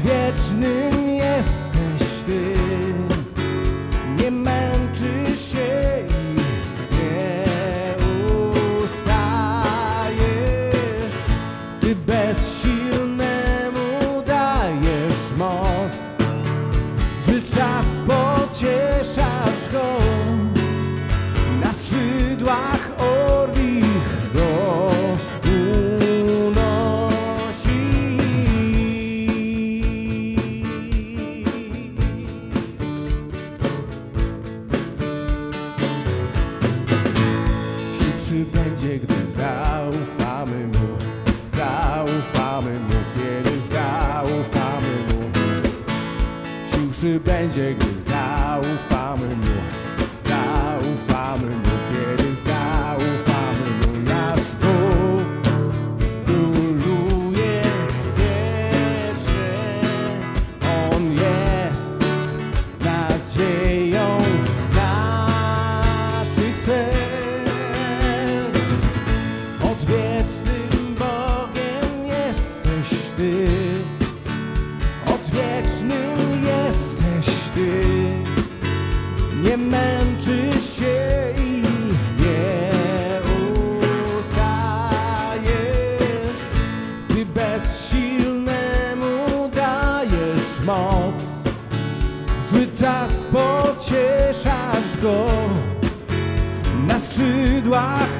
Odwiecznym jesteś Ty, nie męczysz się i nie ustajesz. Ty bezsilnemu dajesz moc, zły czas pocieszasz go, na skrzydłach orlich go będzie, gdy zaufamy Mu, kiedy zaufamy Mu. Cichszy będzie, gdy zaufamy Mu, kiedy zaufamy Mu. Nasz Bóg króluje wiecznie, On jest nadzieją naszych serc. Odwiecznym Bogiem jesteś Ty, odwiecznym jesteś Ty, nie męczysz się i nie ustajesz. Ty bezsilnemu dajesz moc, zły czas pocieszasz go, na skrzydłach